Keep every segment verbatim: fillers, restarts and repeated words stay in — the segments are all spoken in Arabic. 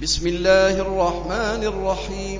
بسم الله الرحمن الرحيم.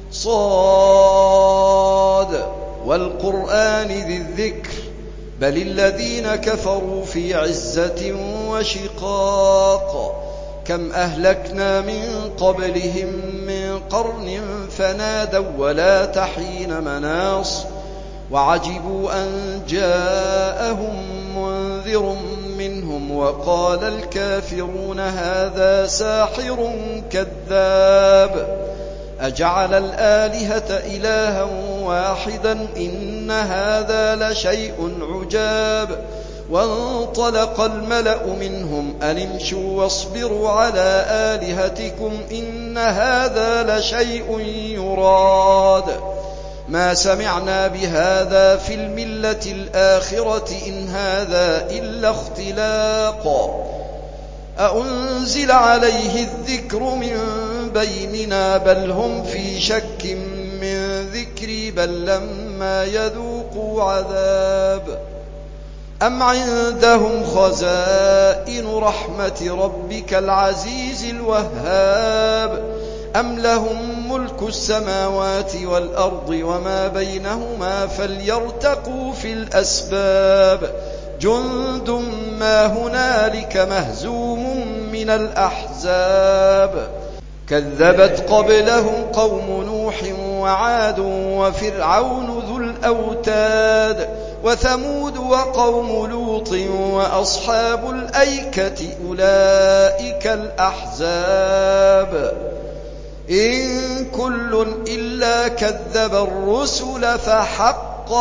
صاد والقرآن ذي الذكر بل الذين كفروا في عزة وشقاق كم أهلكنا من قبلهم من قرن فنادوا ولا تحين مناص وعجبوا أن جاءهم منذر منهم وقال الكافرون هذا ساحر كذاب أجعل الآلهة إلها واحدا إن هذا لشيء عجاب وانطلق الملأ منهم أن امشوا واصبروا على آلهتكم إن هذا لشيء يراد ما سمعنا بهذا في الملة الآخرة إن هذا إلا اختلاق أأنزل عليه الذكر من بيننا بل هم في شك من ذكري بل لما يذوقوا عذاب أم عندهم خزائن رحمة ربك العزيز الوهاب أم لهم ملك السماوات والأرض وما بينهما فليرتقوا في الأسباب جند ما هنالك مهزوم من الأحزاب كذبت قبلهم قوم نوح وعاد وفرعون ذو الأوتاد وثمود وقوم لوط وأصحاب الأيكة أولئك الأحزاب إن كل إلا كذب الرسل فحق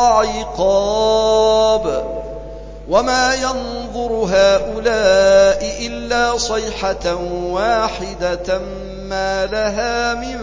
عقاب وما ينظر هؤلاء إلا صيحة واحدة ما لها من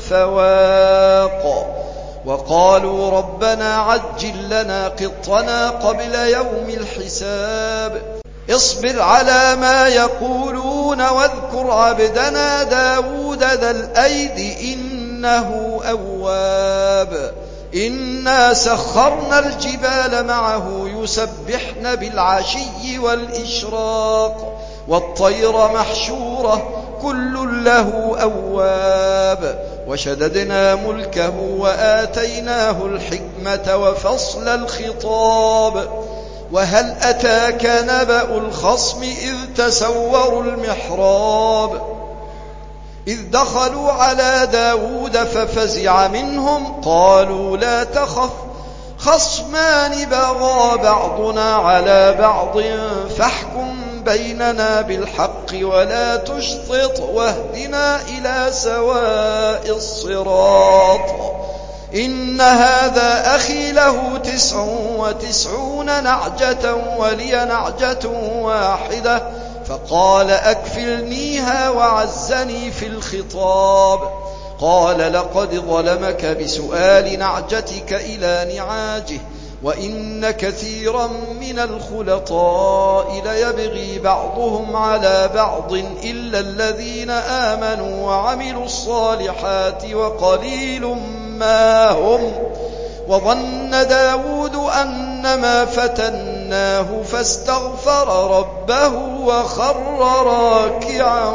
فواق وقالوا ربنا عجل لنا قطنا قبل يوم الحساب اصبر على ما يقولون واذكر عبدنا داود ذا الأيد إنه أواب إنا سخرنا الجبال معه يسبحن بالعشي والإشراق والطير محشورة كل له أواب وشددنا ملكه وآتيناه الحكمة وفصل الخطاب وهل أتاك نبأ الخصم إذ تسوروا المحراب إذ دخلوا على داود ففزع منهم قالوا لا تخف خصمان بغى بعضنا على بعض فاحكم بيننا بالحق ولا تشطط واهدنا إلى سواء الصراط إن هذا أخي له تسع وتسعون نعجة ولي نعجة واحدة فقال أكفلنيها وعزني في الخطاب قال لقد ظلمك بسؤال نعجتك إلى نعاجه وإن كثيرا من الخلطاء ليبغي بعضهم على بعض إلا الذين آمنوا وعملوا الصالحات وقليل ما هم وظن داود أنما فتناه فاستغفر ربه وخر راكعا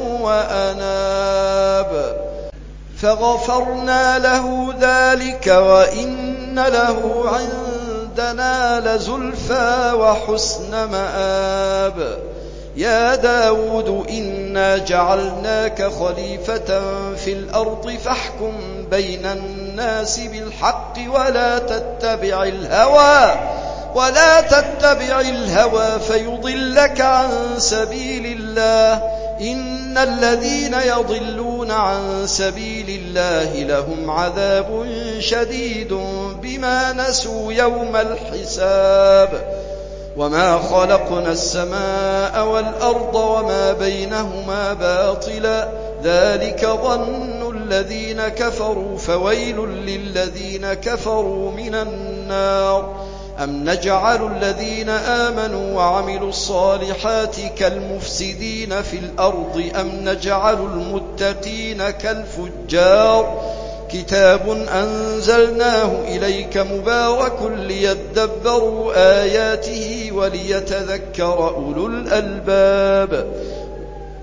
وأناب فغفرنا له ذلك وإن له عندنا لزلفى وحسن مآب يا داود إنا جعلناك خليفة في الأرض فاحكم بين الناس بالحق ولا تتبع الهوى ولا تتبع الهوى فيضلك عن سبيل الله إن الذين يضلون عن سبيل الله لهم عذاب شديد بما نسوا يوم الحساب وما خلقنا السماء والأرض وما بينهما باطلا ذلك ظن الذين كفروا فويل للذين كفروا من النار أم نجعل الذين آمنوا وعملوا الصالحات كالمفسدين في الأرض أم نجعل المتقين كالفجار كتاب أنزلناه إليك مبارك ليدبروا آياته وليتذكر أولو الألباب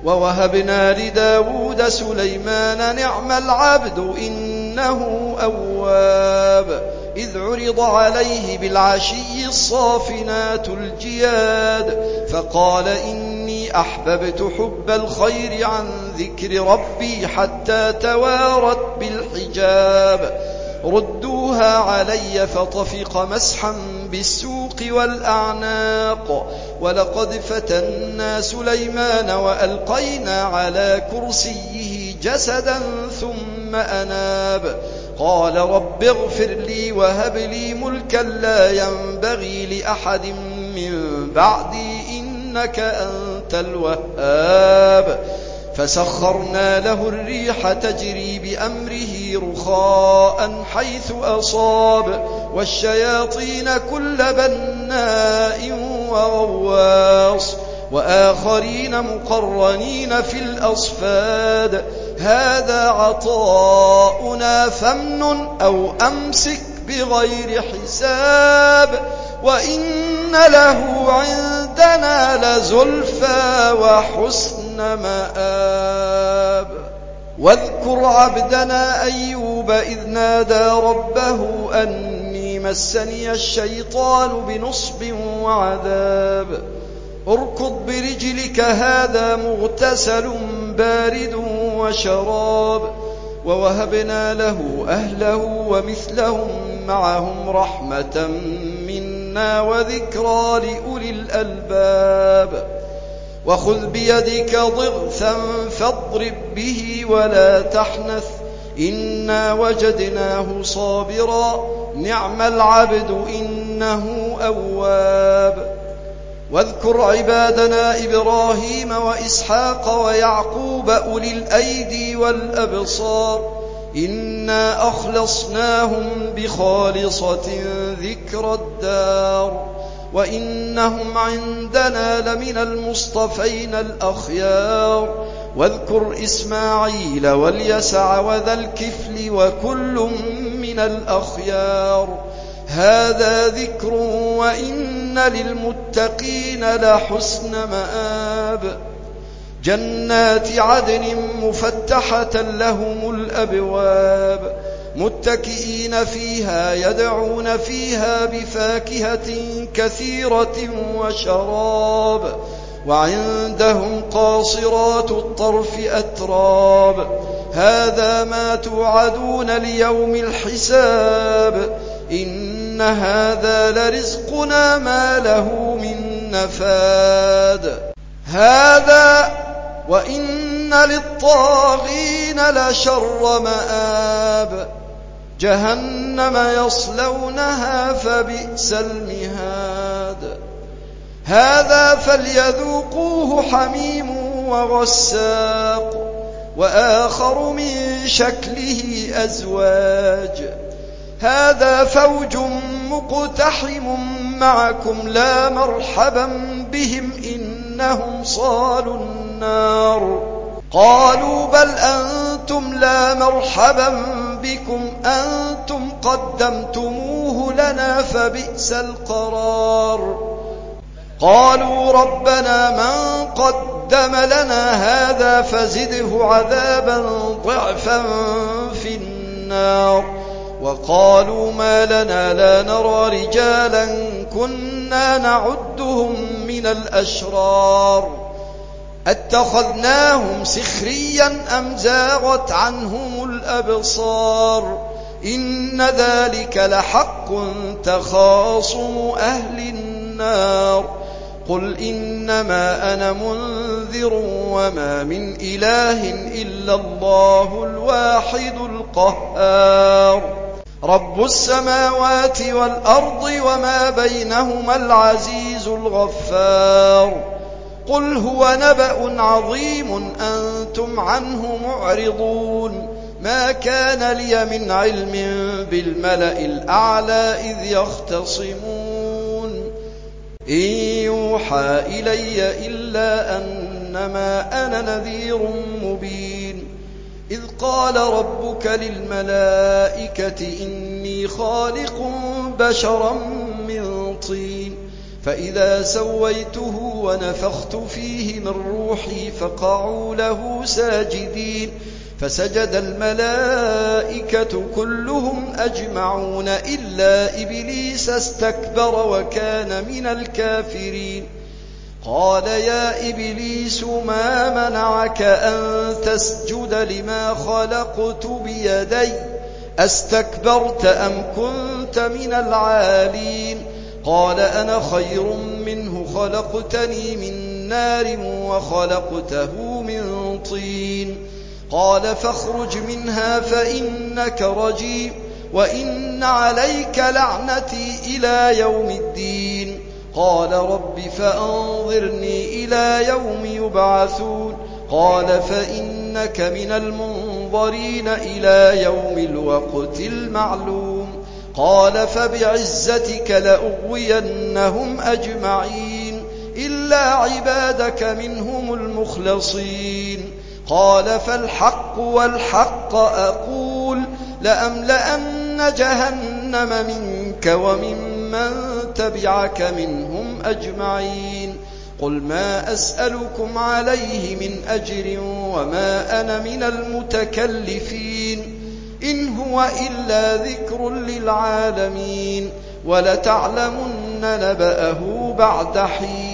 ووهبنا لداود سليمان نعم العبد إنه أواب إذ عرض عليه بالعشي الصافنات الجياد فقال إني أحببت حب الخير عن ذكر ربي حتى توارت بالحجاب ردوها علي فطفق مسحا بالسوق والأعناق ولقد فتنا سليمان وألقينا على كرسيه جسدا ثم أناب قال رب اغفر لي وهب لي ملكا لا ينبغي لأحد من بعدي إنك أنت الوهاب فسخرنا له الريح تجري بأمره رخاء حيث أصاب والشياطين كل بناء وغواص وآخرين مقرنين في الأصفاد هذا عطاؤنا فامنن أو أمسك بغير حساب وإن له عندنا لزلفى وحسن مآب واذكر عبدنا أيوب إذ نادى ربه أني مسني الشيطان بنصب وعذاب اركض برجلك هذا مغتسل بارد وشراب ووهبنا له أهله ومثلهم معهم رحمة منا وذكرى لأولي الألباب وخذ بيدك ضغثا فاضرب به ولا تحنث إنا وجدناه صابرا نعم العبد إنه أواب واذكر عبادنا إبراهيم وإسحاق ويعقوب أولي الأيدي والأبصار إنا أخلصناهم بخالصة ذكر الدار وإنهم عندنا لمن المصطفين الأخيار واذكر إسماعيل واليسع وذا الكفل وكل من الأخيار هذا ذكر وإن للمتقين لحسن مآب جنات عدن مفتحة لهم الأبواب متكئين فيها يدعون فيها بفاكهة كثيرة وشراب وعندهم قاصرات الطرف أتراب هذا ما توعدون ليوم الحساب إن هذا لرزقنا ما له من نفاد هذا وإن للطاغين لشر مآب جهنم يصلونها فبئس المهاد هذا فليذوقوه حميم وغساق وآخر من شكله أزواج هذا فوج مقتحم معكم لا مرحبا بهم إنهم صالوا النار قالوا بل أنتم لا مرحبا بكم أنتم قدمتموه لنا فبئس القرار قالوا ربنا من قدم لنا هذا فزده عذابا ضعفا في النار وقالوا ما لنا لا نرى رجالا كنا نعدهم من الأشرار اتخذناهم سخريا أم زاغت عنهم الأبصار إن ذلك لحق تخاصم أهل النار قل إنما أنا منذر وما من إله إلا الله الواحد القهار رب السماوات والأرض وما بينهما العزيز الغفار قل هو نبأ عظيم أنتم عنه معرضون ما كان لي من علم بالملأ الأعلى إذ يختصمون إن يوحى إلي إلا أنما أنا نذير مبين إذ قال ربك للملائكة إني خالق بشرا من طين فإذا سويته ونفخت فيه من روحي روحي فقعوا له ساجدين فسجد الملائكة كلهم أجمعون إلا إبليس استكبر وكان من الكافرين قال يا إبليس ما منعك أن تسجد لما خلقت بيدي أستكبرت أم كنت من العالين قال أنا خير منه خلقتني من نار وخلقته من طين قال فاخرج منها فإنك رجيم وإن عليك لعنتي إلى يوم الدين قال رب فأنظرني إلى يوم يبعثون قال فإنك من المنظرين إلى يوم الوقت المعلوم قال فبعزتك لأغوينهم أجمعين إلا عبادك منهم المخلصين قال فالحق والحق أقول لأملأن جهنم منك وممن تبعك منهم أجمعين قل ما أسألكم عليه من أجر وما أنا من المتكلفين إن هو إلا ذكر للعالمين ولتعلمن نبأه بعد حين